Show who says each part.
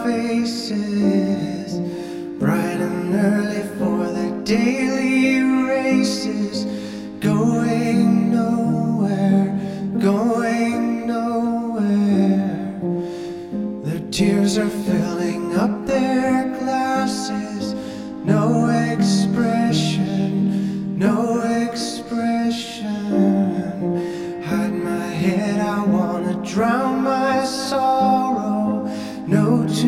Speaker 1: faces, bright and early for the daily races, going nowhere, going nowhere. Their tears are filling up their glasses, no expression, no expression. Hide my head, I wanna drown my sorrow. No